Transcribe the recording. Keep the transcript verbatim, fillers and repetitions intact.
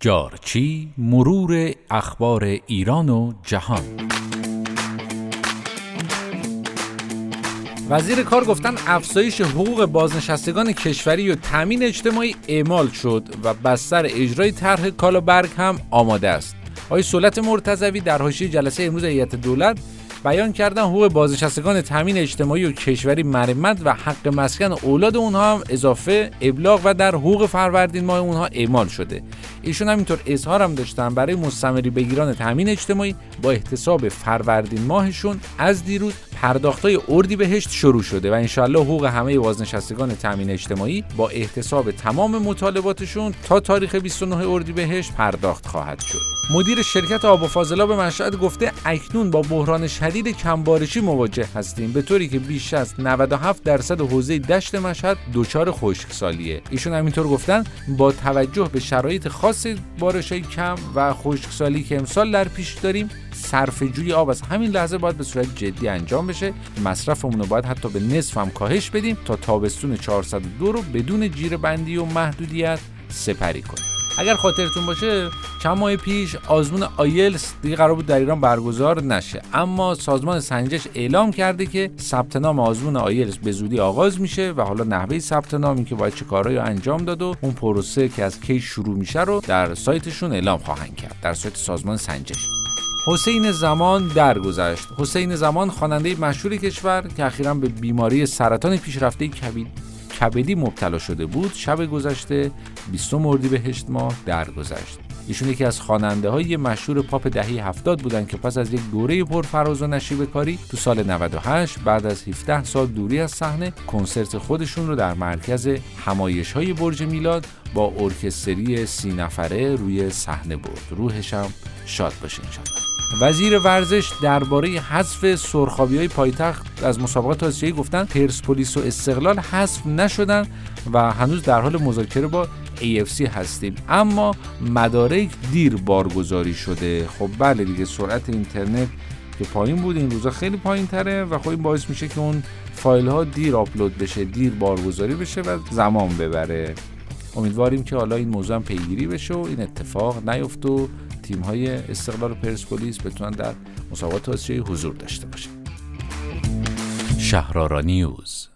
جارچی، مرور اخبار ایران و جهان. وزیر کار گفتن افزایش حقوق بازنشستگان کشوری و تامین اجتماعی اعمال شد و بستر اجرای طرح کالابرگ هم آماده است. آقای صلت مرتضوی در حاشیه جلسه امروز هیئت دولت بیان کردن حقوق بازنشستگان تامین اجتماعی و کشوری مرمت و حق مسکن اولاد اونها هم اضافه ابلاغ و در حقوق فروردین ماه اونها اعمال شده. ایشون همینطور اظهار هم داشتن برای مستمری بگیران تامین اجتماعی با احتساب فروردین ماهشون از دیروز پرداختای اردیبهشت شروع شده و انشالله حقوق همه بازنشستگان تامین اجتماعی با احتساب تمام مطالباتشون تا تاریخ بیست و نه اردیبهشت پرداخت خواهد شد. مدیر شرکت آب و فاضلاب مشهد گفته اکنون با بحران شدید کمبارشی مواجه هستیم، به طوری که بیش از نود و هفت درصد حوزه دشت مشهد دچار خشکسالیه. ایشون همینطور گفتن با توجه به شرایط خاص بارش‌های کم و خشکسالی که امسال در پیش داریم، صرفه‌جویی آب از همین لحظه باید به صورت جدی انجام بشه. مصرفمون رو باید حتی به نصف هم کاهش بدیم تا تابستون چهارصد و دو رو بدون جیره‌بندی و محدودیت سپری کنیم. اگر خاطرتون باشه چند ماه پیش آزمون آیلتس دیگه قرار بود در ایران برگزار نشه، اما سازمان سنجش اعلام کرده که ثبت نام آزمون آیلتس به زودی آغاز میشه و حالا نحوه ثبت نامی که باید چه کارهایی انجام داد و اون پروسه که از کی شروع میشه رو در سایتشون اعلام خواهند کرد، در سایت سازمان سنجش. حسین زمان درگذشت. حسین زمان خواننده مشهور کشور که اخیراً به بیماری سرطان پیشرفته کبد کبدی مبتلا شده بود، شب گذشته بیستم اردیبهشت ماه درگذشت. ایشون یکی از خواننده‌های مشهور پاپ دهه هفتاد بودن که پس از یک دوره پرفراز و نشیب کاری تو سال نود و هشت بعد از هفده سال دوری از صحنه کنسرت خودشون رو در مرکز همایش‌های برج میلاد با ارکستری سی نفره روی صحنه برد. روحش هم شاد باشه انشالله. وزیر ورزش درباره حذف سرخابی‌های پایتخت از مسابقات آسیایی گفتن پرسپولیس و استقلال حذف نشدن و هنوز در حال مذاکره با ای اف سی هستیم، اما مدارک دیر بارگذاری شده. خب بله دیگه، سرعت اینترنت که پایین بود این روزا خیلی پایین تره و خب این باعث میشه که اون فایل ها دیر آپلود بشه، دیر بارگذاری بشه و زمان ببره. امیدواریم که حالا این موضوع هم پیگیری بشه و این اتفاق نیفته و تیم‌های استقلال و پرسپولیس بتونن در مسابقات آسیایی حضور داشته باشن. شهرآرا نیوز.